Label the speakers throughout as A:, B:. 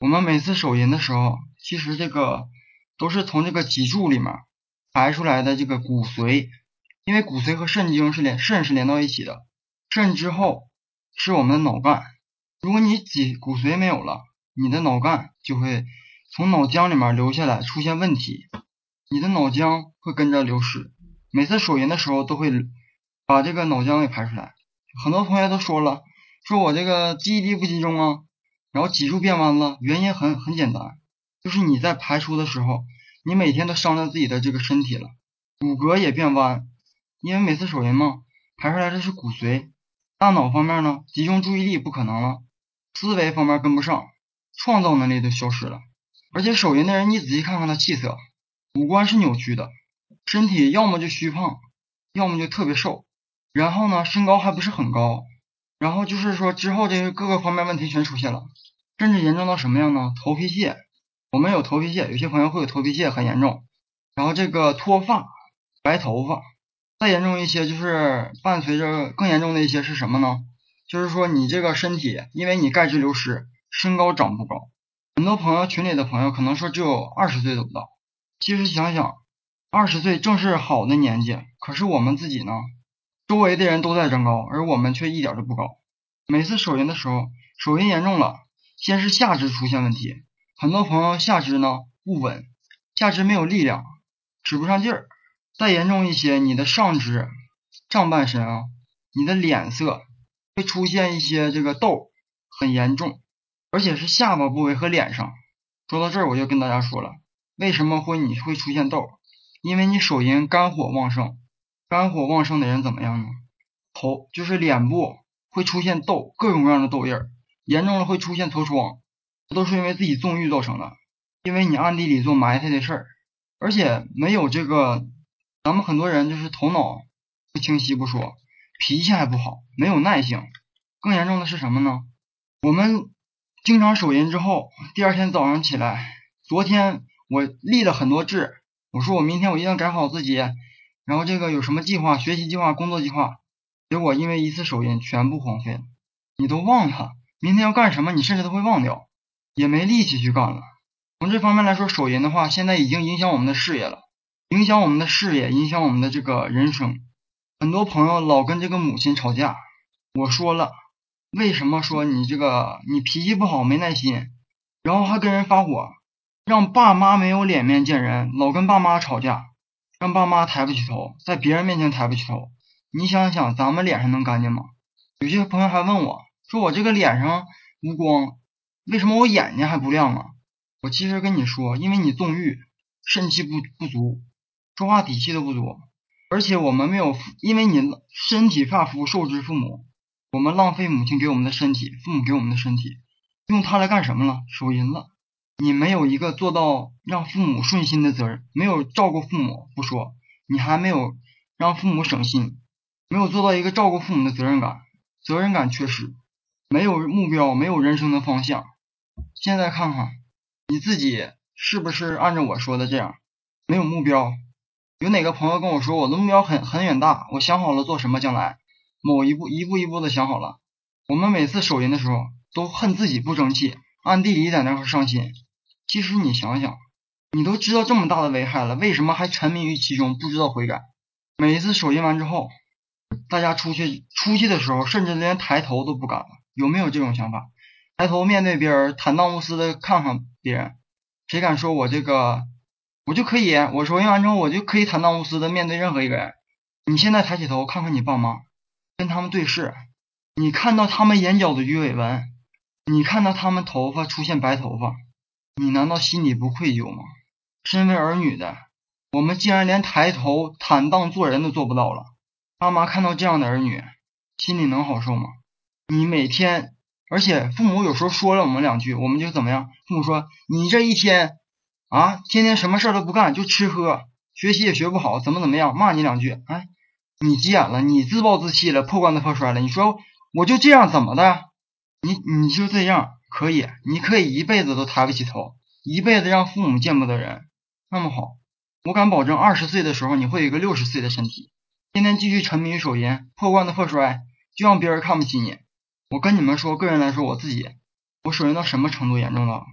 A: 我们每次手淫的时候，其实这个都是从这个脊柱里面排出来的这个骨髓，因为骨髓和肾是连到一起的，肾之后是我们的脑干。如果你骨髓没有了，你的脑干就会从脑浆里面流下来，出现问题，你的脑浆会跟着流失。每次手淫的时候都会把这个脑浆给排出来。很多同学都说了，说我这个记忆力不集中啊，然后脊柱变弯了，原因很简单，就是你在排出的时候，你每天都伤到自己的这个身体了，骨骼也变弯，因为每次手淫嘛，排出来的是骨髓，大脑方面呢，集中注意力不可能了，思维方面跟不上，创造能力都消失了。而且手淫的人，你仔细看看他气色，五官是扭曲的，身体要么就虚胖，要么就特别瘦，然后呢，身高还不是很高，然后就是说之后这个各个方面问题全出现了，甚至严重到什么样呢？头皮屑，我们有头皮屑，有些朋友会有头皮屑很严重，然后这个脱发、白头发，再严重一些就是伴随着更严重的一些是什么呢？就是说你这个身体因为你钙质流失，身高长不高。很多朋友群里的朋友可能说只有20岁都不到，其实想想20岁正是好的年纪，可是我们自己呢，周围的人都在长高，而我们却一点都不高。每次手淫的时候，手淫严重了，先是下肢出现问题，很多朋友下肢呢不稳，下肢没有力量，使不上劲儿。再严重一些，你的上肢、上半身啊，你的脸色会出现一些这个痘，很严重，而且是下巴部位和脸上。说到这儿，我就跟大家说了，为什么你会出现痘？因为你手淫肝火旺盛，肝火旺盛的人怎么样呢？就是脸部会出现痘，各种各样的痘印儿，严重了会出现痤疮，这都是因为自己纵欲造成的，因为你暗地里做埋汰的事儿，而且没有这个，咱们很多人就是头脑不清晰不说，脾气还不好，没有耐性，更严重的是什么呢？我们经常手淫之后，第二天早上起来，昨天我立了很多志，我说我明天我一定要改好自己，然后这个有什么计划，学习计划、工作计划，结果因为一次手淫全部荒废了，你都忘了明天要干什么，你甚至都会忘掉，也没力气去干了。从这方面来说，手淫的话，现在已经影响我们的事业了，影响我们的事业，影响我们的这个人生。很多朋友老跟这个母亲吵架，我说了，为什么说你脾气不好，没耐心，然后还跟人发火，让爸妈没有脸面见人，老跟爸妈吵架，让爸妈抬不起头，在别人面前抬不起头。你想想，咱们脸上能干净吗？有些朋友还问我，说我这个脸上无光，为什么我眼睛还不亮啊？我其实跟你说，因为你纵欲，肾气不足，说话底气都不足，而且我们没有，因为你身体发肤受之父母，我们浪费母亲给我们的身体，父母给我们的身体，用它来干什么了？手淫了。你没有一个做到让父母顺心的责任，没有照顾父母不说，你还没有让父母省心，没有做到一个照顾父母的责任感缺失，没有目标，没有人生的方向。现在看看你自己是不是按照我说的这样，没有目标？有哪个朋友跟我说我的目标很远大，我想好了做什么将来，某一步的想好了。我们每次手淫的时候都恨自己不争气，暗地里在那块伤心。其实你想想，你都知道这么大的危害了，为什么还沉迷于其中，不知道悔改？每一次手淫完之后，大家出去的时候，甚至连抬头都不敢了，有没有这种想法？抬头面对别人，坦荡无私的看看别人，谁敢说我就可以，我手淫完之后我就可以坦荡无私的面对任何一个人？你现在抬起头看看你爸妈，跟他们对视，你看到他们眼角的鱼尾纹，你看到他们头发出现白头发，你难道心里不愧疚吗？身为儿女的，我们竟然连抬头坦荡做人都做不到了，爸妈看到这样的儿女，心里能好受吗？你每天，而且父母有时候说了我们两句，我们就怎么样？父母说你这一天啊，天天什么事都不干，就吃喝，学习也学不好，怎么样，骂你两句，哎，你急眼了，你自暴自弃了，破罐子破摔了，你说我就这样怎么的？你就这样可以，你可以一辈子都抬不起头，一辈子让父母见不得人。那么好，我敢保证20岁的时候你会有一个60岁的身体，天天继续沉迷于手淫，破罐子破摔，就让别人看不起你。我跟你们说，个人来说，我自己，我手淫到什么程度严重了？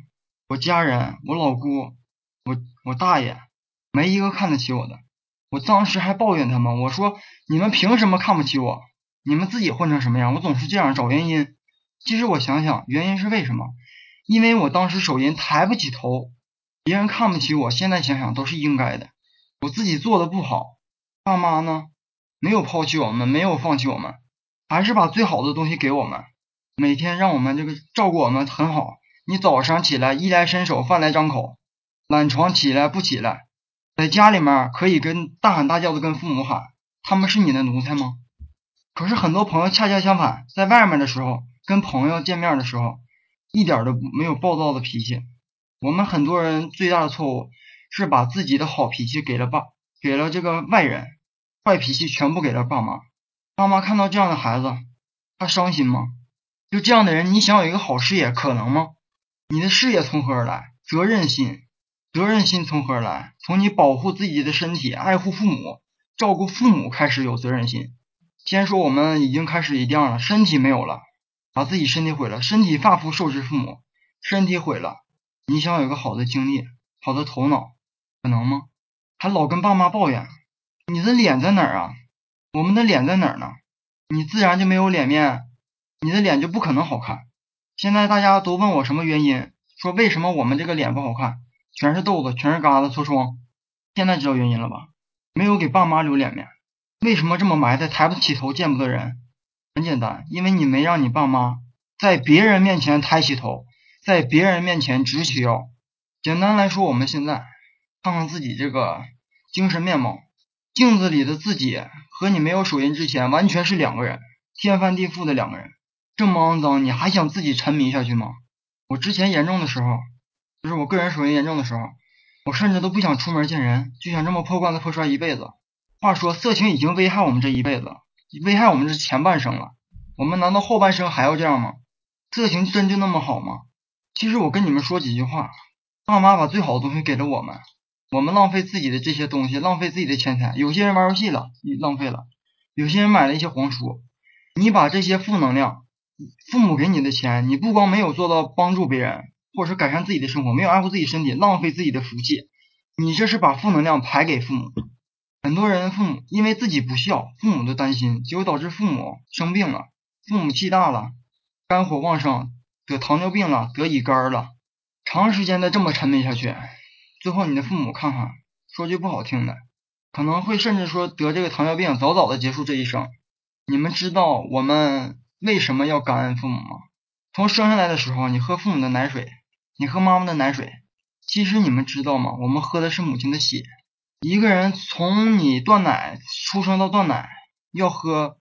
A: 我家人，我老姑，我大爷，没一个看得起我的。我当时还抱怨他们，我说你们凭什么看不起我？你们自己混成什么样？我总是这样找原因。其实我想想，原因是为什么？因为我当时手淫抬不起头，别人看不起我，现在想想都是应该的。我自己做的不好，爸妈呢，没有抛弃我们，没有放弃我们，还是把最好的东西给我们，每天让我们这个照顾我们很好。你早上起来衣来伸手饭来张口，懒床起来不起来，在家里面可以跟大喊大叫的跟父母喊，他们是你的奴才吗？可是很多朋友恰恰相反，在外面的时候，跟朋友见面的时候，一点都没有暴躁的脾气。我们很多人最大的错误是把自己的好脾气给了这个外人，坏脾气全部给了爸妈。爸妈看到这样的孩子，他伤心吗？就这样的人，你想有一个好事业可能吗？你的事业从何而来？责任心。责任心从何而来？从你保护自己的身体，爱护父母，照顾父母开始有责任心。先说我们已经开始一样了，身体没有了，把自己身体毁了，身体发肤受之父母，身体毁了，你想有个好的精力，好的头脑，可能吗？还老跟爸妈抱怨，你的脸在哪儿啊？我们的脸在哪儿呢？你自然就没有脸面，你的脸就不可能好看。现在大家都问我什么原因，说为什么我们这个脸不好看，全是痘子，全是疙瘩痤疮。现在知道原因了吧？没有给爸妈留脸面。为什么这么埋汰，抬不起头，见不得人？很简单，因为你没让你爸妈在别人面前抬起头，在别人面前直起腰。简单来说，我们现在看看自己这个精神面貌，镜子里的自己和你没有手淫之前完全是两个人，天翻地覆的两个人。这么肮脏，你还想自己沉迷下去吗？我之前严重的时候，就是我个人手淫严重的时候，我甚至都不想出门见人，就想这么破罐子破摔一辈子。话说，色情已经危害我们这一辈子了，危害我们这前半生了，我们难道后半生还要这样吗？色情真就那么好吗？其实我跟你们说几句话，爸妈把最好的东西给了我们，我们浪费自己的这些东西，浪费自己的钱财。有些人玩游戏了，浪费了；有些人买了一些黄书。你把这些负能量，父母给你的钱，你不光没有做到帮助别人，或者是改善自己的生活，没有爱护自己身体，浪费自己的福气，你这是把负能量排给父母。很多人父母因为自己不孝，父母都担心，结果导致父母生病了，父母气大了，肝火旺盛，得糖尿病了，得乙肝了，长时间的这么沉迷下去，最后你的父母看看，说句不好听的，可能会甚至说得这个糖尿病，早早的结束这一生。你们知道我们为什么要感恩父母吗？从生下来的时候，你喝父母的奶水，你喝妈妈的奶水，其实你们知道吗？我们喝的是母亲的血。一个人从你断奶出生到断奶，要喝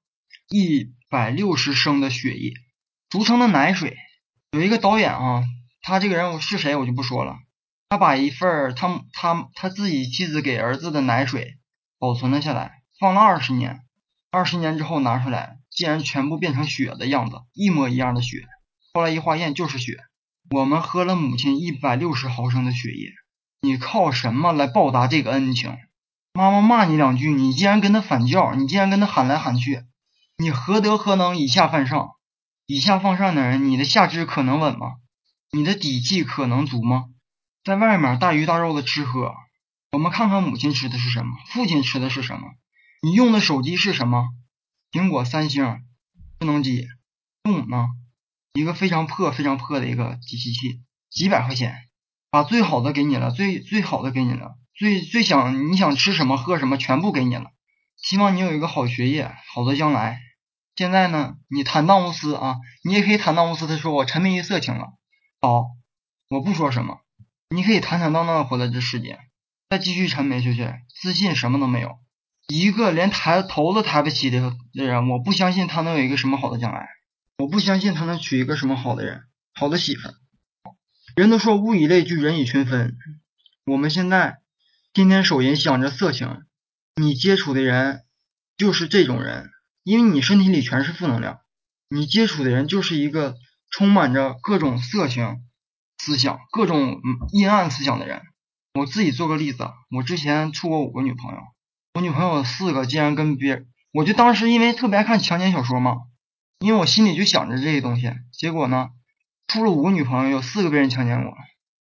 A: 160升的血液，俗称的奶水。有一个导演啊，他这个人是谁我就不说了，他把一份他自己妻子给儿子的奶水保存了下来，放了20年，20年之后拿出来，竟然全部变成血的样子，一模一样的血。后来一化验就是血。我们喝了母亲160毫升的血液，你靠什么来报答这个恩情？妈妈骂你2句，你竟然跟他反叫，你竟然跟他喊来喊去，你何德何能以下犯上？以下犯上的人，你的下肢可能稳吗？你的底气可能足吗？在外面大鱼大肉的吃喝，我们看看母亲吃的是什么，父亲吃的是什么，你用的手机是什么？苹果、三星智能机，父母呢？一个非常破的一个机器，几百块钱，把最好的给你了，最好的给你了，你想吃什么喝什么全部给你了，希望你有一个好学业，好的将来。现在呢，你坦荡无私啊，你也可以坦荡无私的说我沉迷于色情了。好，我不说什么，你可以坦坦荡荡的活在这世界，再继续沉迷下去，自信什么都没有。一个连抬头都抬不起的人，我不相信他能有一个什么好的将来。我不相信他能娶一个什么好的人，好的媳妇。人都说物以类聚，人以群分。我们现在天天手淫想着色情，你接触的人就是这种人，因为你身体里全是负能量，你接触的人就是一个充满着各种色情思想、各种阴暗思想的人。我自己做个例子，我之前处过5个女朋友，我女朋友4个竟然跟别人，我就当时因为特别爱看强奸小说嘛，因为我心里就想着这些东西，结果呢，处了5个女朋友，有4个被人强奸过。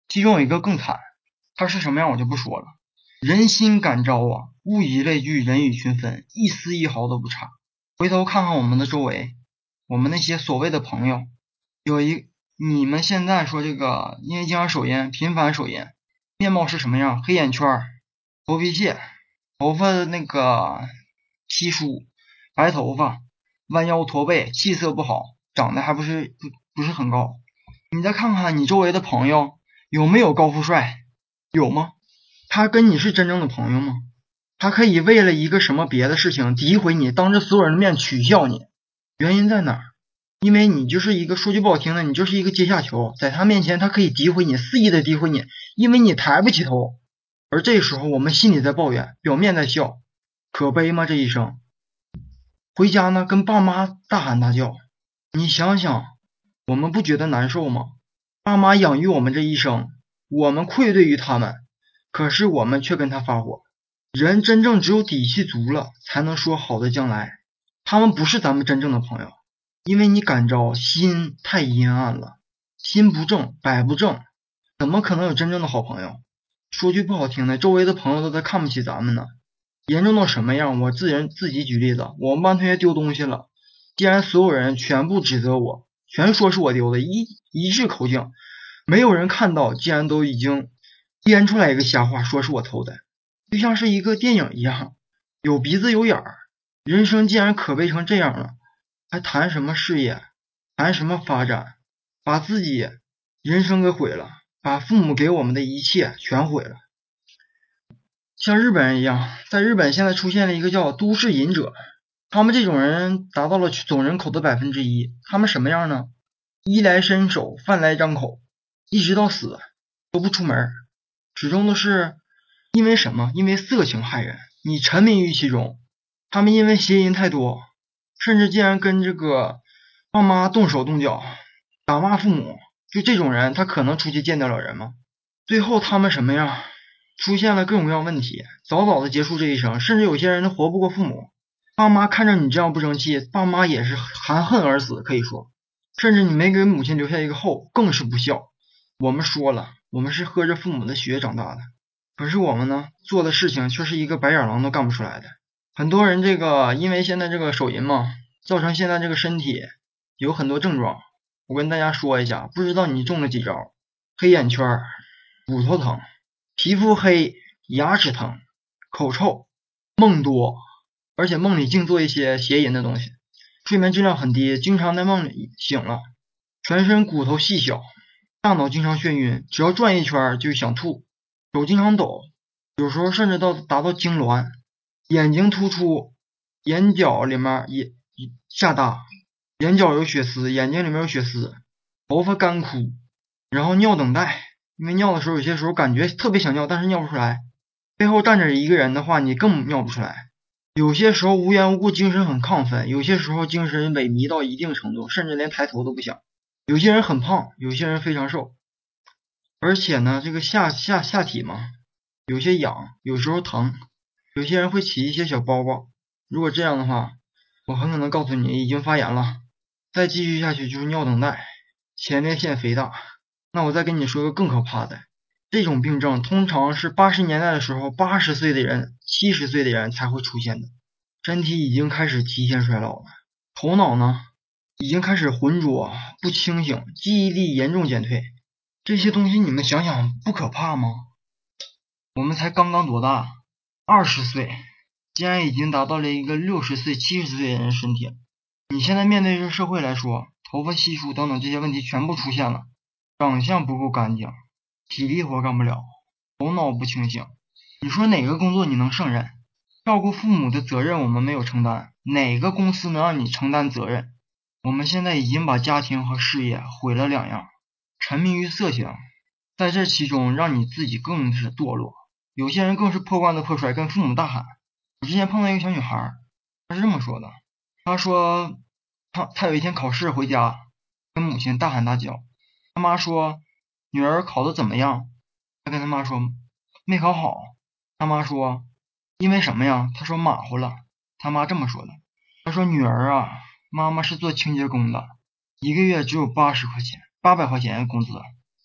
A: 其中有一个更惨，他是什么样我就不说了。人心感召啊，物以类聚，人以群分，一丝一毫都不差。回头看看我们的周围，我们那些所谓的朋友，你们现在说这个，因为经常手淫，频繁手淫，面貌是什么样？黑眼圈、头皮屑，头发那个稀疏，白头发，弯腰驼背，气色不好，长得还不是很高。你再看看你周围的朋友，有没有高富帅？有吗？他跟你是真正的朋友吗？他可以为了一个什么别的事情诋毁你，当着所有人的面取笑你，原因在哪儿？因为你就是一个说句不好听的，你就是一个阶下囚，在他面前他可以诋毁你，肆意的诋毁你，因为你抬不起头。而这时候我们心里在抱怨，表面在笑，可悲吗？这一生回家呢，跟爸妈大喊大叫，你想想，我们不觉得难受吗？爸妈养育我们这一生，我们愧对于他们，可是我们却跟他发火。人真正只有底气足了，才能说好的将来。他们不是咱们真正的朋友，因为你感召心太阴暗了，心不正，百不正，怎么可能有真正的好朋友？说句不好听的，周围的朋友都在看不起咱们呢。严重到什么样？我自己举例子，我们班同学丢东西了，既然所有人全部指责我，全说是我丢的，一致口径，没有人看到，既然都已经编出来一个瞎话，说是我偷的，就像是一个电影一样，有鼻子有眼儿。人生既然可悲成这样了，还谈什么事业，谈什么发展，把自己人生给毁了，把父母给我们的一切全毁了。像日本人一样，在日本现在出现了一个叫都市隐者，他们这种人达到了总人口的1%，他们什么样呢？衣来伸手，饭来张口，一直到死都不出门，始终都是因为什么？因为色情害人，你沉迷于其中。他们因为邪淫太多，甚至竟然跟这个爸妈动手动脚，打骂父母，就这种人，他可能出去见得了人吗？最后他们什么样？出现了各种各样问题，早早的结束这一生，甚至有些人都活不过父母。爸妈看着你这样不争气，爸妈也是含恨而死，可以说，甚至你没给母亲留下一个后，更是不孝。我们说了，我们是喝着父母的血长大的，可是我们呢，做的事情却是一个白眼狼都干不出来的。很多人这个因为现在这个手淫嘛，造成现在这个身体有很多症状。我跟大家说一下，不知道你中了几招：黑眼圈、骨头疼、皮肤黑、牙齿疼、口臭、梦多，而且梦里净做一些邪淫的东西，睡眠质量很低，经常在梦里醒了，全身骨头细小，大脑经常眩晕，只要转一圈就想吐，手经常抖，有时候甚至达到痉挛，眼睛突出，眼角里面也下大，眼角有血丝，眼睛里面有血丝，头发干枯，然后尿等待，因为尿的时候有些时候感觉特别想尿，但是尿不出来，背后站着一个人的话，你更尿不出来。有些时候无缘无故精神很亢奋，有些时候精神萎靡到一定程度，甚至连抬头都不想。有些人很胖，有些人非常瘦，而且呢，这个下体嘛，有些痒，有时候疼，有些人会起一些小包包。如果这样的话，我很可能告诉你已经发炎了，再继续下去就是尿等待，前列腺肥大。那我再跟你说个更可怕的，这种病症通常是80年代的时候80岁的人、70岁的人才会出现的，身体已经开始提前衰老了，头脑呢已经开始浑浊不清醒，记忆力严重减退。这些东西你们想想不可怕吗？我们才刚刚多大？20岁，竟然已经达到了一个60岁、70岁的人身体。你现在面对这个社会来说，头发稀疏等等这些问题全部出现了，长相不够干净，体力活干不了，头脑不清醒。你说哪个工作你能胜任？照顾父母的责任我们没有承担，哪个公司能让你承担责任？我们现在已经把家庭和事业毁了两样，沉迷于色情，在这其中让你自己更是堕落。有些人更是破罐子破摔，跟父母大喊。我之前碰到一个小女孩，她是这么说的，她说她有一天考试回家，跟母亲大喊大叫，他妈说女儿考得怎么样？她跟他妈说没考好，他妈说因为什么呀？她说马虎了，他妈这么说的，她说女儿啊，妈妈是做清洁工的，一个月只有800块钱工资，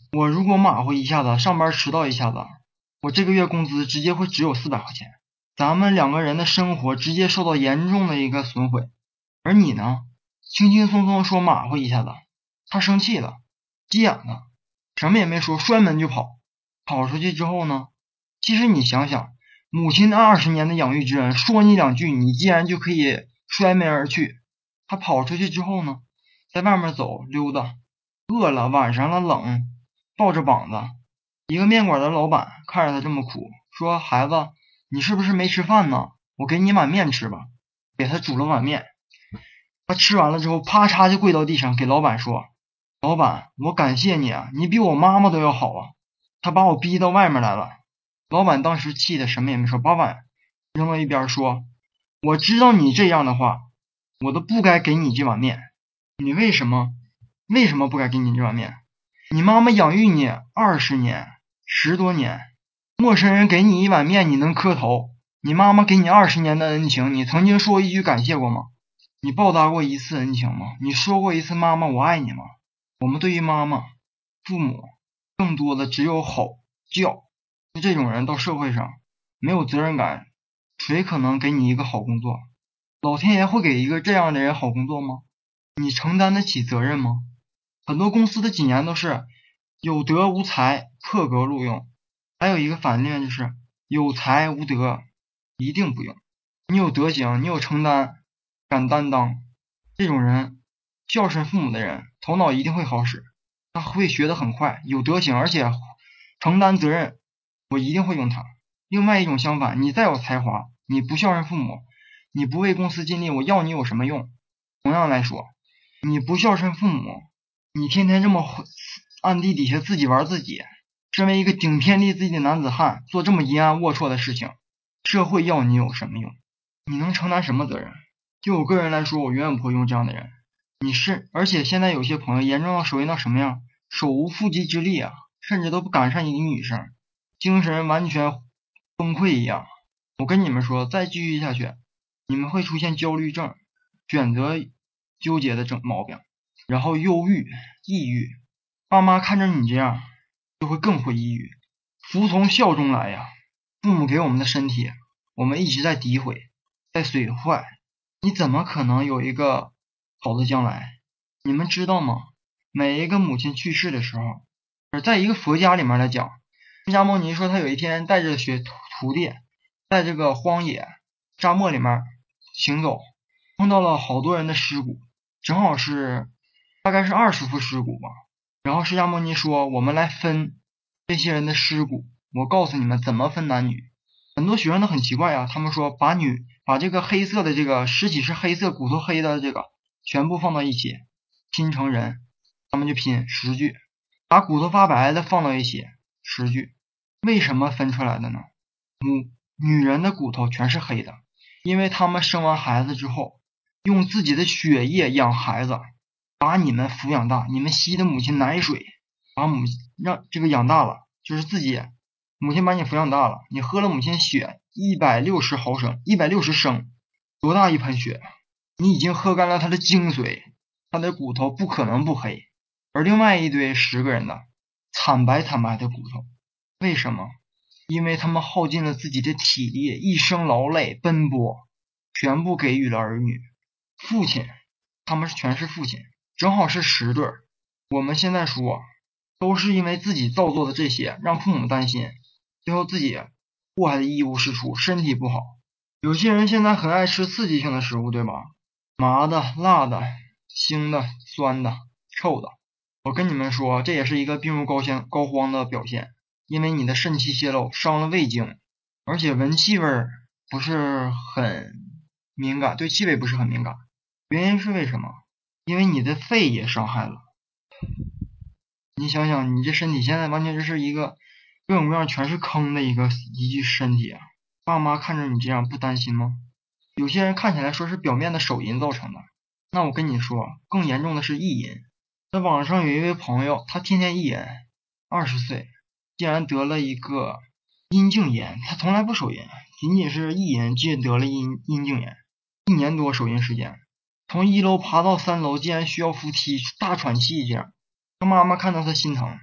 A: 我如果马虎一下子，上班迟到一下子，我这个月工资直接会只有400块钱，咱们两个人的生活直接受到严重的一个损毁。而你呢，轻轻松松说马虎一下子，他生气了，急眼了，什么也没说，摔门就跑。跑出去之后呢，其实你想想，母亲的20年的养育之恩，说你两句，你竟然就可以摔门而去。他跑出去之后呢，在外面走溜达，饿了，晚上了冷，抱着膀子。一个面馆的老板看着他这么苦，说：孩子，你是不是没吃饭呢？我给你碗面吃吧。给他煮了碗面，他吃完了之后，啪嚓就跪到地上，给老板说：老板，我感谢你啊，你比我妈妈都要好啊。他把我逼到外面来了。老板当时气的什么也没说，把碗扔到一边说：我知道你这样的话，我都不该给你这碗面。你为什么不该给你这碗面？你妈妈养育你20年10多年，陌生人给你一碗面你能磕头？你妈妈给你20年的恩情，你曾经说一句感谢过吗？你报答过一次恩情吗？你说过一次妈妈我爱你吗？我们对于妈妈、父母更多的只有吼叫。就这种人到社会上没有责任感，谁可能给你一个好工作？老天爷会给一个这样的人好工作吗？你承担得起责任吗？很多公司的几年都是有德无才，破格录用。还有一个反面就是有才无德，一定不用。你有德行，你有承担，敢担当，这种人，孝顺父母的人，头脑一定会好使，他会学得很快，有德行，而且承担责任，我一定会用他。另外一种相反，你再有才华，你不孝顺父母，你不为公司尽力，我要你有什么用？同样来说，你不孝顺父母，你天天这么暗地底下自己玩自己，身为一个顶天立地的男子汉，做这么阴暗龌龊的事情，社会要你有什么用？你能承担什么责任？就我个人来说，我永远不会用这样的人。而且现在有些朋友严重到手淫到什么样，手无缚鸡之力啊，甚至都不敢上一个女生，精神完全崩溃一样。我跟你们说，再继续下去，你们会出现焦虑症、选择纠结的毛病，然后忧郁、抑郁。爸妈看着你这样，就会更会抑郁。服从孝中来呀，父母给我们的身体，我们一直在诋毁，在损坏，你怎么可能有一个好的将来？你们知道吗？每一个母亲去世的时候，在一个佛家里面来讲，释迦牟尼说他有一天带着徒弟在这个荒野沙漠里面行走，碰到了好多人的尸骨，正好是大概是20副尸骨吧。然后释迦牟尼说，我们来分这些人的尸骨，我告诉你们怎么分男女。很多学生都很奇怪啊，他们说把这个黑色的这个尸体是黑色骨头黑的这个全部放到一起拼成人，他们就拼10具，把骨头发白的放到一起10具。为什么分出来的呢？女人的骨头全是黑的，因为他们生完孩子之后用自己的血液养孩子，把你们抚养大，你们吸的母亲奶水把让这个养大了，就是自己母亲把你抚养大了，你喝了母亲血160毫升160升，多大一盆血？你已经喝干了它的精髓，它的骨头不可能不黑。而另外一堆10个人的惨白惨白的骨头，为什么？因为他们耗尽了自己的体力，一生劳累奔波，全部给予了儿女。父亲，他们全是父亲，正好是10对。我们现在说，都是因为自己造作的这些，让父母担心，最后自己祸害的一无是处，身体不好。有些人现在很爱吃刺激性的食物，对吧？麻的、辣的、腥的、酸的、臭的。我跟你们说，这也是一个病入膏肓的表现，因为你的肾气泄露，伤了胃经，而且闻气味不是很敏感，对气味不是很敏感。原因是为什么？因为你的肺也伤害了。你想想，你这身体现在完全就是一个各种各样全是坑的一具身体啊！爸妈看着你这样不担心吗？有些人看起来说是表面的手淫造成的，那我跟你说，更严重的是意淫。在网上有一位朋友，他天天意淫，20岁，竟然得了一个阴茎炎。他从来不手淫，仅仅是意淫，竟得了阴茎炎，1年多手淫时间，从1楼爬到3楼，竟然需要扶梯大喘气这样。他妈妈看到他心疼，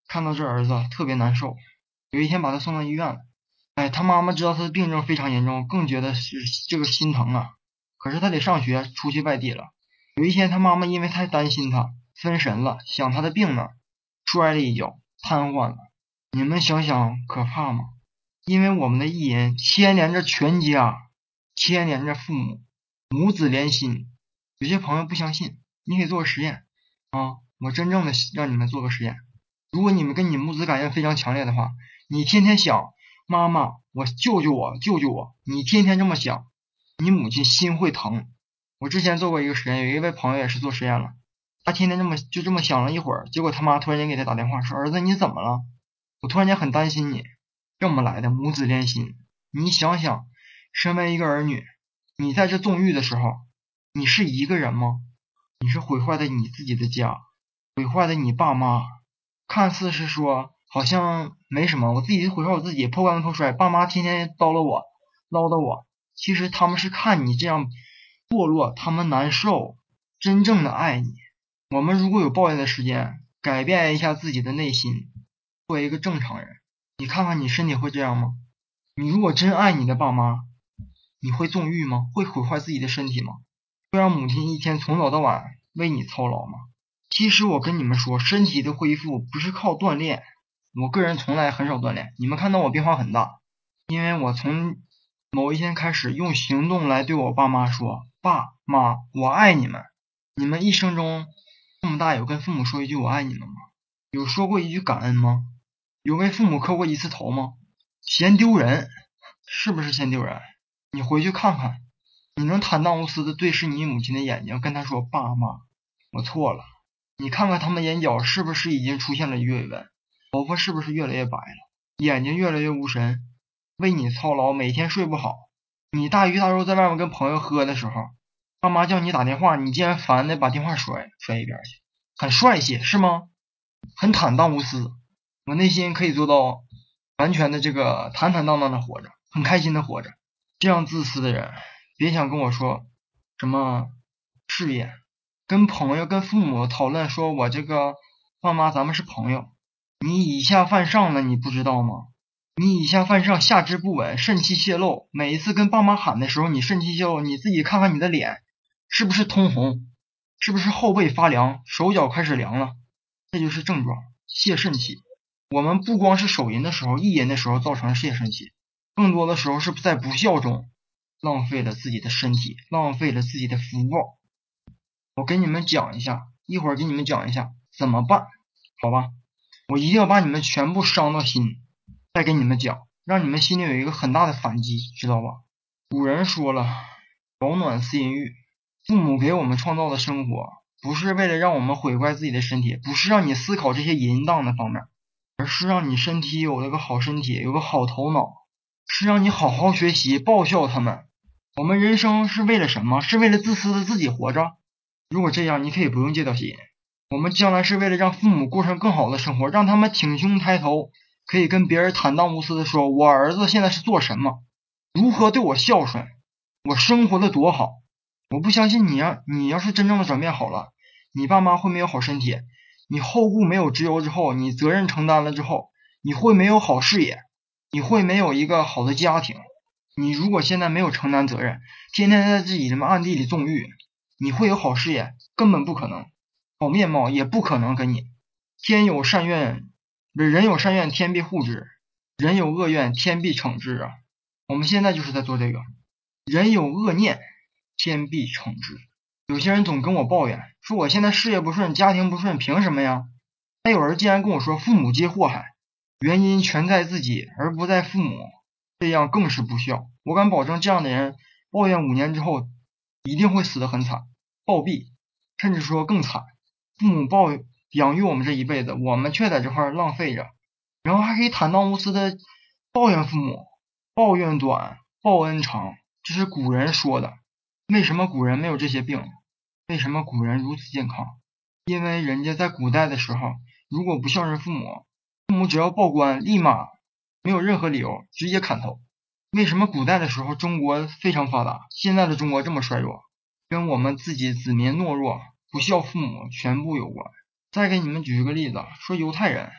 A: 看到这儿子特别难受，有一天把他送到医院了。他妈妈知道他的病症非常严重，更觉得是这个心疼啊。可是他得上学，出去外地了。有一天他妈妈因为太担心他，分神了，想他的病呢，摔了一跤，瘫痪了。你们想想可怕吗？因为我们的一言牵连着全家，牵连着父母，母子连心。有些朋友不相信，你可以做个实验啊！我真正的让你们做个实验。如果你们跟你母子感应非常强烈的话，你天天想妈妈，我救救我，救救我，你天天这么想，你母亲心会疼。我之前做过一个实验，有一位朋友也是做实验了，他天天这么想了一会儿，结果他妈突然间给他打电话说：“儿子，你怎么了？我突然间很担心你。”这么来的母子连心。你想想，身为一个儿女，你在这纵欲的时候，你是一个人吗？你是毁坏的你自己的家，毁坏的你爸妈。看似是说好像没什么，我自己毁坏我自己，破罐子破摔，爸妈天天叨叨我，唠叨我。其实他们是看你这样堕落，他们难受，真正的爱你。我们如果有抱怨的时间，改变一下自己的内心，做一个正常人。你看看你身体会这样吗？你如果真爱你的爸妈，你会纵欲吗？会毁坏自己的身体吗？会让母亲一天从早到晚为你操劳吗？其实我跟你们说，身体的恢复不是靠锻炼，我个人从来很少锻炼。你们看到我变化很大，因为我从某一天开始用行动来对我爸妈说：爸妈，我爱你们。你们一生中这么大有跟父母说一句我爱你们吗？有说过一句感恩吗？有为父母磕过一次头吗？嫌丢人，是不是嫌丢人？你回去看看，你能坦荡无私的对视你母亲的眼睛，跟她说：爸妈，我错了。你看看他们眼角是不是已经出现了鱼尾纹，头发是不是越来越白了，眼睛越来越无神，为你操劳，每天睡不好。你大鱼大肉在外面跟朋友喝的时候，爸妈叫你打电话，你竟然烦的把电话摔一边去，很帅气是吗？很坦荡无私，我内心可以做到完全的这个坦坦荡荡的活着，很开心的活着。这样自私的人，别想跟我说什么事业，跟朋友跟父母讨论说我这个爸妈咱们是朋友，你以下犯上了，你不知道吗？你以下犯上，下肢不稳，肾气泄露。每一次跟爸妈喊的时候，你肾气泄露，你自己看看你的脸，是不是通红？是不是后背发凉，手脚开始凉了？这就是症状，泄肾气。我们不光是手淫的时候、意淫的时候造成泄肾气，更多的时候是在不孝中浪费了自己的身体，浪费了自己的福报。我给你们讲一下，一会儿给你们讲一下怎么办，好吧？我一定要把你们全部伤到心，再给你们讲，让你们心里有一个很大的反击，知道吧？古人说了，保暖思淫欲，父母给我们创造的生活，不是为了让我们毁坏自己的身体，不是让你思考这些淫荡的方面，而是让你身体有了个好身体，有个好头脑，是让你好好学习，报效他们。我们人生是为了什么？是为了自私的自己活着？如果这样，你可以不用戒掉吸烟。我们将来是为了让父母过上更好的生活，让他们挺胸抬头，可以跟别人坦荡无私的说，我儿子现在是做什么，如何对我孝顺，我生活的多好。我不相信你要是真正的转变好了，你爸妈会没有好身体，你后顾没有之忧之后，你责任承担了之后，你会没有好事业，你会没有一个好的家庭。你如果现在没有承担责任，天天在自己什么暗地里纵欲，你会有好事业？根本不可能，好面貌也不可能跟你。天有善愿，人有善愿，天必护之；人有恶愿，天必惩之啊！我们现在就是在做这个，人有恶念，天必惩之。有些人总跟我抱怨，说我现在事业不顺，家庭不顺，凭什么呀？还有人竟然跟我说父母皆祸害，原因全在自己而不在父母，这样更是不孝。我敢保证，这样的人抱怨5年之后一定会死得很惨，暴毙，甚至说更惨。父母养育我们这一辈子，我们却在这块浪费着，然后还可以坦荡无私的抱怨父母，抱怨短，报恩长，这是古人说的。为什么古人没有这些病？为什么古人如此健康？因为人家在古代的时候，如果不孝顺父母，父母只要报官，立马没有任何理由直接砍头。为什么古代的时候中国非常发达，现在的中国这么衰弱？跟我们自己子民懦弱、不孝父母全部有关。再给你们举一个例子，说犹太人，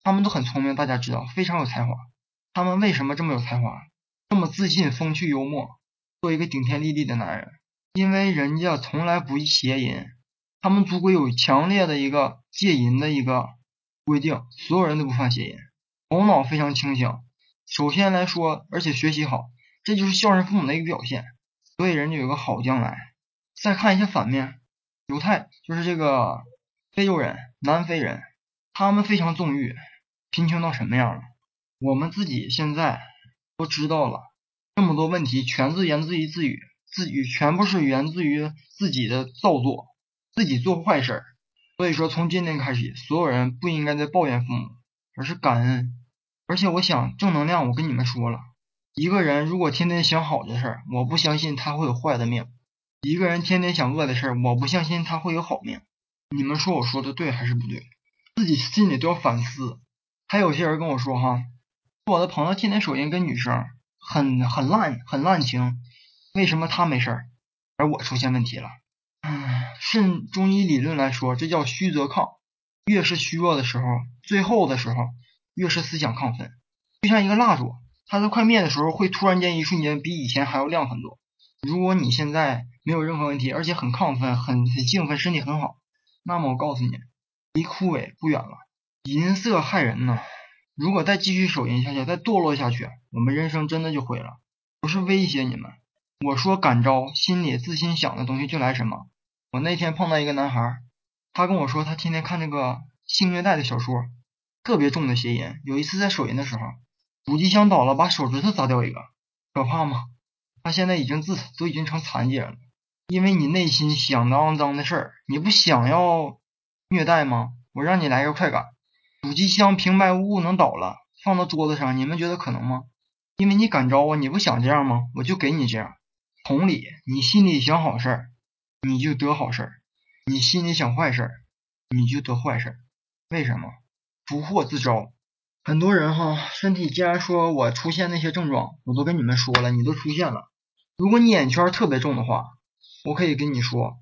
A: 他们都很聪明，大家知道，非常有才华。他们为什么这么有才华，这么自信，风趣幽默，做一个顶天立地的男人？因为人家从来不邪淫，他们祖国有强烈的一个戒淫的一个规定，所有人都不犯邪淫，头脑非常清醒。首先来说，而且学习好，这就是孝顺父母的一个表现，所以人家有个好将来。再看一下反面，犹太就是这个非洲人、南非人，他们非常纵欲，贫穷到什么样了？我们自己现在都知道了，这么多问题全源自于自语全部是源自于自己的造作，自己做坏事。所以说从今天开始，所有人不应该再抱怨父母，而是感恩。而且我想正能量，我跟你们说了，一个人如果天天想好的事儿，我不相信他会有坏的命。一个人天天想恶的事儿，我不相信他会有好命。你们说我说的对还是不对？自己心里都要反思。还有些人跟我说哈，我的朋友天天手淫跟女生很滥情，为什么他没事儿，而我出现问题了？顺中医理论来说，这叫虚则亢，越是虚弱的时候，最后的时候越是思想亢奋。就像一个蜡烛，它在快灭的时候会突然间一瞬间比以前还要亮很多。如果你现在没有任何问题，而且很亢奋、很兴奋，身体很好，那么我告诉你，离枯萎不远了。淫色害人呢，如果再继续手淫下去，再堕落下去，我们人生真的就毁了。不是威胁你们，我说感召，心里自心想的东西就来什么。我那天碰到一个男孩，他跟我说他天天看这个性虐待的小说，特别重的邪淫。有一次在手淫的时候，主机箱倒了，把手指头砸掉一个，可怕吗？他现在都已经成残疾人了，因为你内心想的肮脏的事儿，你不想要虐待吗？我让你来个快感，主机箱平白无故能倒了，放到桌子上，你们觉得可能吗？因为你感召啊，你不想这样吗？我就给你这样。同理，你心里想好事儿，你就得好事儿；你心里想坏事儿，你就得坏事儿。为什么？福祸自招。很多人哈，身体既然说我出现那些症状，我都跟你们说了，你都出现了。如果你眼圈特别重的话，我可以跟你说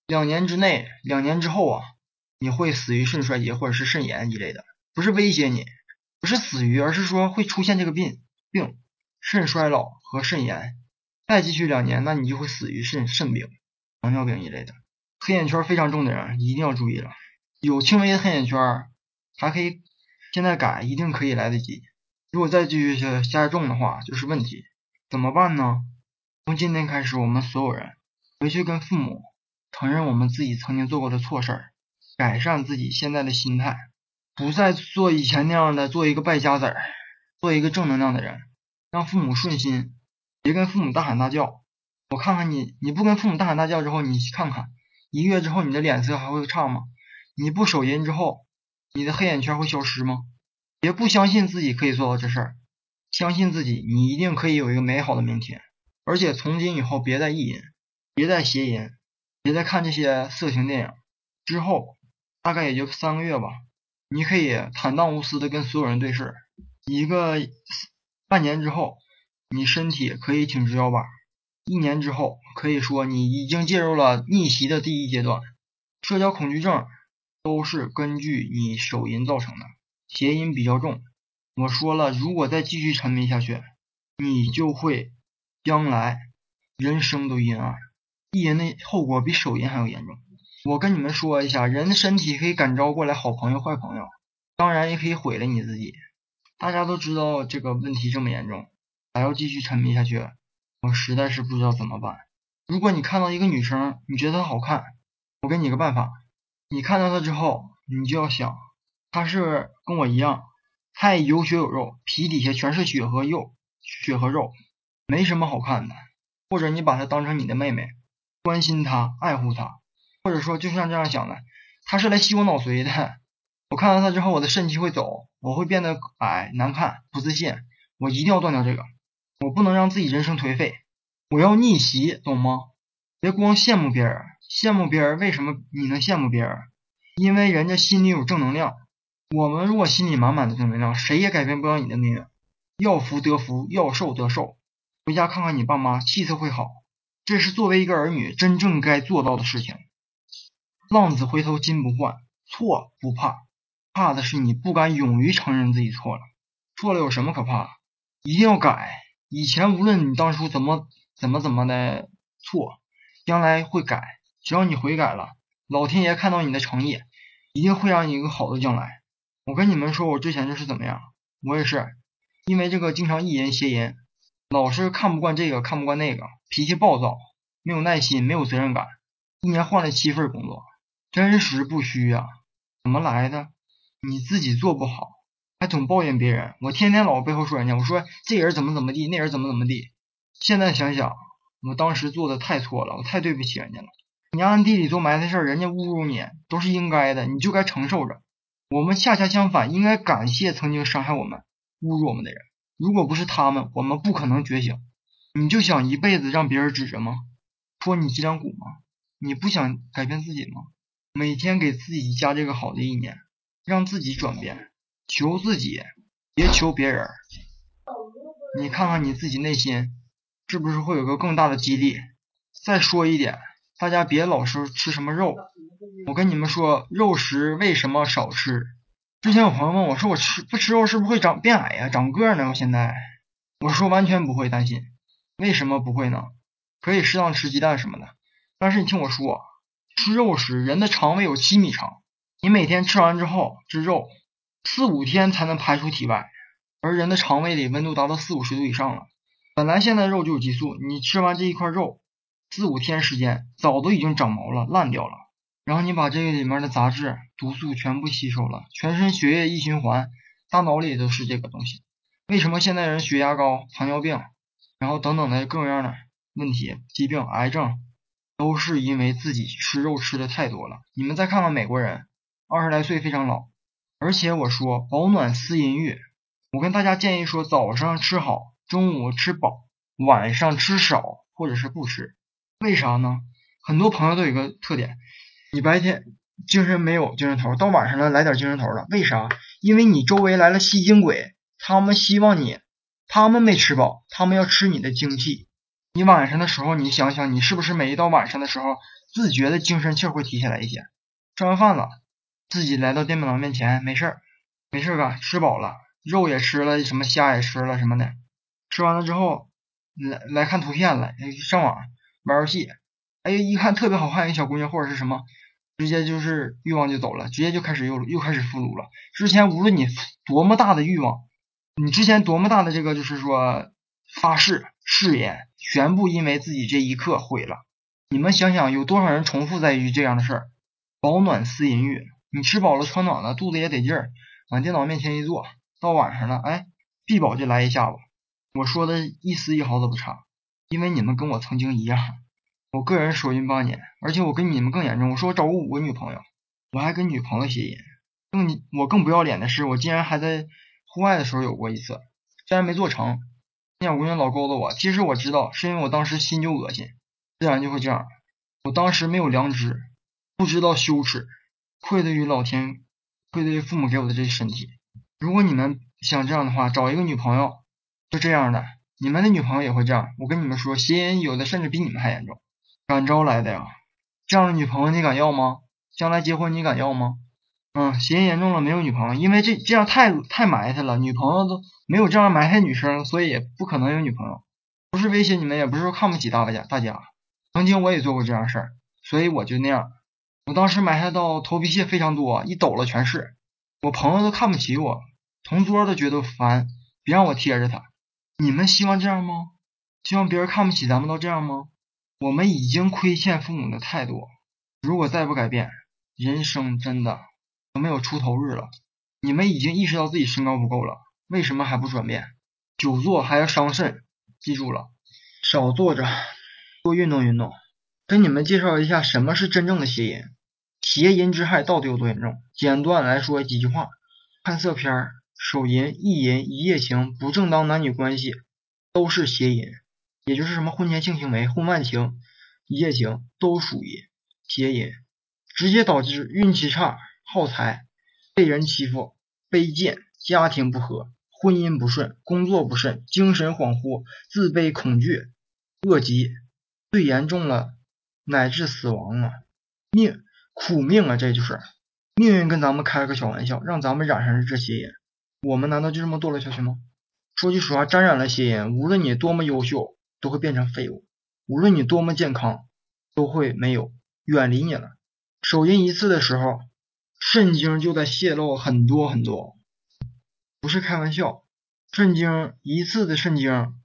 A: 2年之后啊，你会死于肾衰竭或者是肾炎一类的。不是威胁你，不是死于，而是说会出现这个病，肾衰老和肾炎。再继续2年，那你就会死于肾病、糖尿病一类的。黑眼圈非常重的人一定要注意了，有轻微的黑眼圈还可以现在改，一定可以来得及。如果再继续加重的话，就是问题。怎么办呢？从今天开始，我们所有人回去跟父母承认我们自己曾经做过的错事儿，改善自己现在的心态，不再做以前那样的做一个败家子儿，做一个正能量的人，让父母顺心，别跟父母大喊大叫。我看看你，你不跟父母大喊大叫之后，你看看1个月之后你的脸色还会差吗？你不手淫之后，你的黑眼圈会消失吗？别不相信自己可以做到这事儿，相信自己，你一定可以有一个美好的明天。而且从今以后别再意淫，别再邪淫，别再看这些色情电影。之后大概也就3个月吧，你可以坦荡无私的跟所有人对视。半年之后，你身体可以挺直腰板，1年之后可以说你已经进入了逆袭的第1阶段。社交恐惧症都是根据你手淫造成的，邪淫比较重。我说了，如果再继续沉迷下去，你就会将来人生都阴暗，意淫的后果比手淫还要严重。我跟你们说一下，人的身体可以感召过来好朋友坏朋友，当然也可以毁了你自己。大家都知道这个问题这么严重，还要继续沉迷下去，我实在是不知道怎么办。如果你看到一个女生，你觉得她好看，我给你个办法，你看到她之后，你就要想，她是跟我一样，她也有血有肉，皮底下全是血和肉，没什么好看的。或者你把她当成你的妹妹，关心她，爱护她，或者说就像这样想的，她是来吸我脑髓的，我看到她之后，我的肾气会走，我会变得矮、难看、不自信，我一定要断掉这个，我不能让自己人生颓废，我要逆袭，懂吗？别光羡慕别人，羡慕别人，为什么你能羡慕别人？因为人家心里有正能量。我们如果心里满满的正能量，谁也改变不了你的命运。要福得福，要寿得寿。回家看看你爸妈，气色会好。这是作为一个儿女真正该做到的事情。浪子回头金不换，错不怕。 怕的是你不敢勇于承认自己错了。错了有什么可怕？一定要改。以前无论你当初怎么的错，将来会改。只要你悔改了，老天爷看到你的诚意，一定会让你一个好的将来。我跟你们说，我之前就是怎么样，我也是因为这个经常意淫邪淫，老是看不惯这个看不惯那个，脾气暴躁，没有耐心，没有责任感，一年换了7份工作，真实不虚啊。怎么来的？你自己做不好，还总抱怨别人。我天天老背后说人家，我说这人怎么地，那人怎么地。现在想想，我当时做的太错了，我太对不起人家了。你暗地里做埋汰事儿，人家侮辱你都是应该的，你就该承受着。我们恰恰相反，应该感谢曾经伤害我们、侮辱我们的人。如果不是他们，我们不可能觉醒。你就想一辈子让别人指着吗？戳你脊梁骨吗？你不想改变自己吗？每天给自己加这个好的意念，让自己转变，求自己，别求别人。你看看你自己内心是不是会有个更大的激励？再说一点，大家别老是吃什么肉。我跟你们说，肉食为什么少吃？之前有朋友问我说，我不吃肉是不是会变矮呀、长个呢？我现在我说完全不会担心。为什么不会呢？可以适当吃鸡蛋什么的，但是你听我说，吃肉时人的肠胃有7米长，你每天吃完之后，这肉4-5天才能排出体外，而人的肠胃里温度达到40-50度以上了。本来现在肉就有激素，你吃完这一块肉4-5天时间早都已经长毛了，烂掉了。然后你把这个里面的杂质、毒素全部吸收了，全身血液一循环，大脑里都是这个东西。为什么现在人血压高、糖尿病，然后等等的各种各样的问题、疾病、癌症，都是因为自己吃肉吃的太多了。你们再看看美国人，20来岁非常老。而且我说保暖思淫欲，我跟大家建议说，早上吃好，中午吃饱，晚上吃少或者是不吃。为啥呢？很多朋友都有一个特点，你白天精神没有精神头，到晚上了来点精神头了。为啥？因为你周围来了吸金鬼，他们希望你，他们没吃饱，他们要吃你的精气。你晚上的时候，你想想，你是不是每一到晚上的时候，自觉的精神气会提起来一些？吃完饭了，自己来到电脑面前，没事干，吃饱了，肉也吃了，什么虾也吃了什么的，吃完了之后，来看图片了，上网玩游戏，哎，一看特别好看一个小姑娘或者是什么，直接就是欲望就走了，直接就开始又开始俘虏了。之前无论你多么大的欲望，你之前多么大的这个就是说发誓言，全部因为自己这一刻毁了。你们想想，有多少人重复在于这样的事儿？保暖思淫欲，你吃饱了穿暖了，肚子也得劲儿，往电脑面前一坐，到晚上了，哎，必饱就来一下子。我说的一丝一毫都不差，因为你们跟我曾经一样，我个人手淫8年，而且我跟你们更严重。我说我找过5个女朋友，我还跟女朋友邪淫。我更不要脸的是，我竟然还在户外的时候有过一次，虽然没做成。那小姑娘老勾搭我，其实我知道，是因为我当时心就恶心，自然就会这样。我当时没有良知，不知道羞耻，愧对于老天，愧对于父母给我的这身体。如果你们想这样的话，找一个女朋友就这样的，你们的女朋友也会这样。我跟你们说，邪淫有的甚至比你们还严重，感召来的呀。这样的女朋友你敢要吗？将来结婚你敢要吗？邪淫严重了没有女朋友，因为这样太埋汰了，女朋友都没有这样埋汰女生，所以也不可能有女朋友。不是威胁你们，也不是说看不起大家。曾经我也做过这样事儿，所以我就那样。我当时埋汰到头皮屑非常多，一抖了全是。我朋友都看不起我，同桌都觉得烦，别让我贴着他。你们希望这样吗？希望别人看不起咱们都这样吗？我们已经亏欠父母的太多，如果再不改变，人生真的都没有出头日了。你们已经意识到自己身高不够了，为什么还不转变？久坐还要伤肾，记住了，少坐着，多运动运动。跟你们介绍一下什么是真正的邪淫，邪淫之害到底有多严重？简短来说几句话：看色片、手淫、意淫、一夜情、不正当男女关系都是邪淫，也就是什么婚前性行为、婚外情、一夜情都属于邪淫，直接导致运气差、耗财、被人欺负、卑贱、家庭不和、婚姻不顺、工作不慎、精神恍惚、自卑恐惧、恶疾，最严重了乃至死亡啊，苦命啊，这就是命运跟咱们开了个小玩笑，让咱们染上了这邪淫，我们难道就这么堕落下去吗？说句实话，沾染了邪淫，无论你多么优秀，都会变成废物；无论你多么健康，都会没有，远离你了。手淫一次的时候，肾精就在泄露很多很多，不是开玩笑。肾精一次的肾精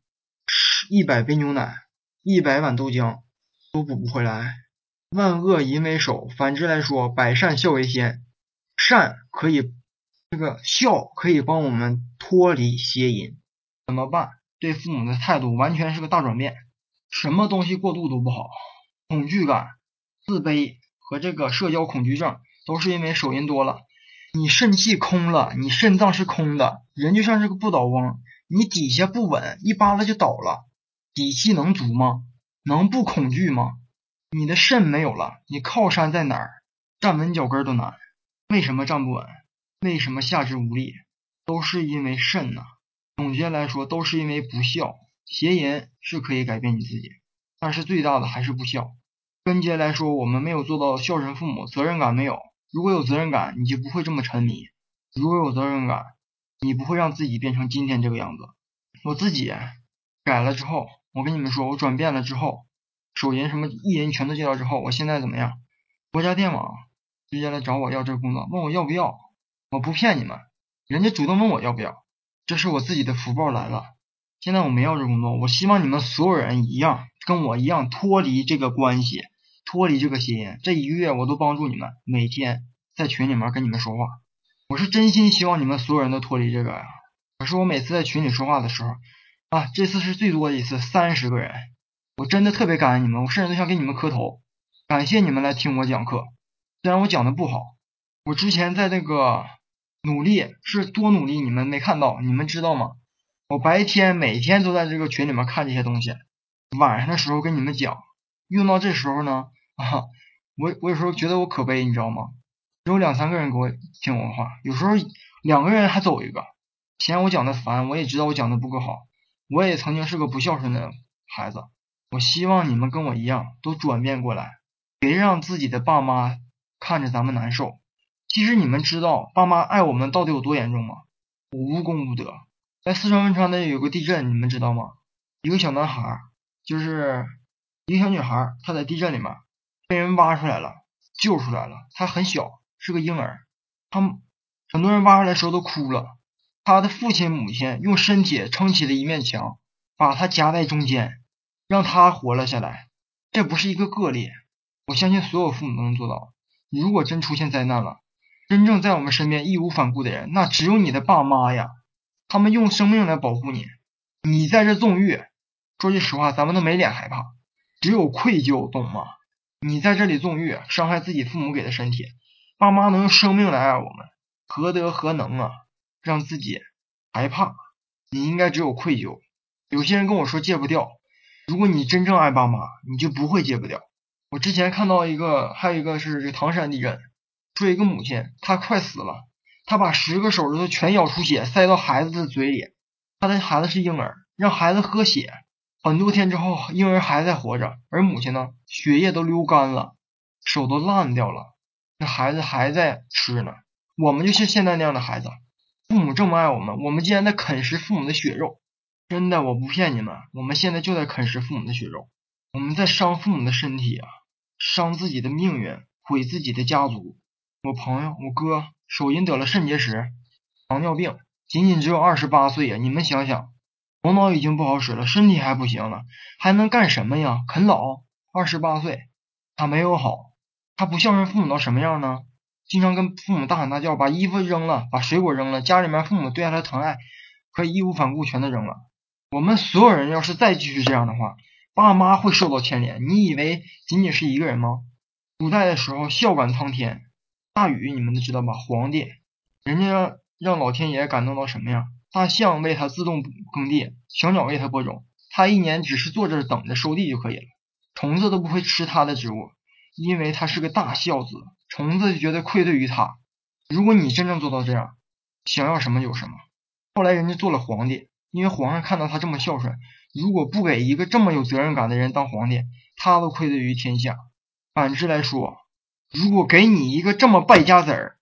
A: ，100杯牛奶、100碗豆浆都补不回来。万恶淫为首，反之来说，百善孝为先。善可以，孝可以帮我们脱离邪淫。怎么办？对父母的态度完全是个大转变。什么东西过度都不好，恐惧感、自卑和这个社交恐惧症都是因为手淫多了。你肾气空了，你肾脏是空的，人就像是个不倒翁，你底下不稳，一扒拉就倒了。底气能足吗？能不恐惧吗？你的肾没有了，你靠山在哪儿？站稳脚跟都难。为什么站不稳？为什么下肢无力？都是因为肾呐。总结来说，都是因为不孝。邪淫是可以改变你自己，但是最大的还是不孝。根结来说，我们没有做到孝顺父母，责任感没有。如果有责任感，你就不会这么沉迷；如果有责任感，你不会让自己变成今天这个样子。我自己改了之后，我跟你们说，我转变了之后，手淫什么意淫全都戒掉之后，我现在怎么样？国家电网直接来找我要这个工作，问我要不要。我不骗你们，人家主动问我要不要，这是我自己的福报来了。现在我没要这工作，我希望你们所有人一样，跟我一样脱离这个关系，脱离这个邪淫。这1个月我都帮助你们，每天在群里面跟你们说话，我是真心希望你们所有人都脱离这个呀。可是我每次在群里说话的时候这次是最多的一次，30个人，我真的特别感恩你们，我甚至都想给你们磕头，感谢你们来听我讲课。虽然我讲的不好，我之前在那个努力是多努力，你们没看到，你们知道吗？我白天每天都在这个群里面看这些东西，晚上的时候跟你们讲，用到这时候呢，我有时候觉得我可悲，你知道吗？只有2、3个人给我听我的话，有时候2个人还走一个，嫌我讲的烦，我也知道我讲的不够好，我也曾经是个不孝顺的孩子，我希望你们跟我一样都转变过来，别让自己的爸妈看着咱们难受。其实你们知道爸妈爱我们到底有多严重吗？我无功无德。在四川汶川那有个地震，你们知道吗？一个小男孩，就是一个小女孩，她在地震里面被人挖出来了，救出来了。她很小，是个婴儿。很多人挖出来的时候都哭了。她的父亲母亲用身体撑起了一面墙，把她夹在中间，让她活了下来。这不是一个个例，我相信所有父母都能做到。如果真出现灾难了，真正在我们身边义无反顾的人，那只有你的爸妈呀。他们用生命来保护你，你在这纵欲，说句实话，咱们都没脸害怕，只有愧疚，懂吗？你在这里纵欲，伤害自己父母给的身体，爸妈能用生命来爱我们，何德何能啊？让自己害怕，你应该只有愧疚。有些人跟我说戒不掉，如果你真正爱爸妈，你就不会戒不掉。我之前看到还有一个是这个唐山地震，说一个母亲，她快死了。他把10个手指头全咬出血，塞到孩子的嘴里。他的孩子是婴儿，让孩子喝血。很多天之后，婴儿还在活着，而母亲呢，血液都流干了，手都烂掉了，那孩子还在吃呢。我们就是现在那样的孩子，父母这么爱我们，我们竟然在啃食父母的血肉。真的，我不骗你们，我们现在就在啃食父母的血肉，我们在伤父母的身体啊，伤自己的命运，毁自己的家族。我朋友，我哥手淫得了肾结石、糖尿病，仅仅只有28岁呀！你们想想，头脑已经不好使了，身体还不行了，还能干什么呀？啃老。28岁，他没有好，他不孝顺父母到什么样呢？经常跟父母大喊大叫，把衣服扔了，把水果扔了，家里面父母对他的疼爱可以义无反顾全都扔了。我们所有人要是再继续这样的话，爸妈会受到牵连。你以为仅仅是一个人吗？古代的时候，孝感苍天。大禹你们都知道吧？皇帝，人家让老天爷感动到什么样？大象为他自动耕地，小鸟为他播种，他一年只是坐这等着收地就可以了，虫子都不会吃他的植物，因为他是个大孝子，虫子就觉得愧对于他。如果你真正做到这样，想要什么有什么。后来人家做了皇帝，因为皇上看到他这么孝顺，如果不给一个这么有责任感的人当皇帝，他都愧对于天下。反之来说，如果给你一个这么败家子儿，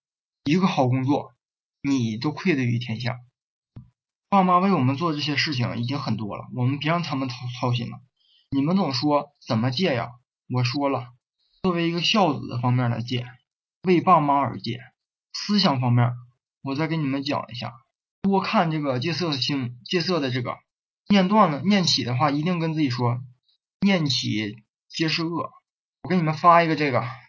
A: 一个好工作，你都愧对于天下。爸妈为我们做这些事情已经很多了，我们别让他们操心了。你们总说怎么戒呀？我说了，作为一个孝子的方面来戒，为爸妈而戒。思想方面，我再给你们讲一下，多看这个戒色的这个念断了，念起的话一定跟自己说，念起皆是恶。我给你们发一个这个。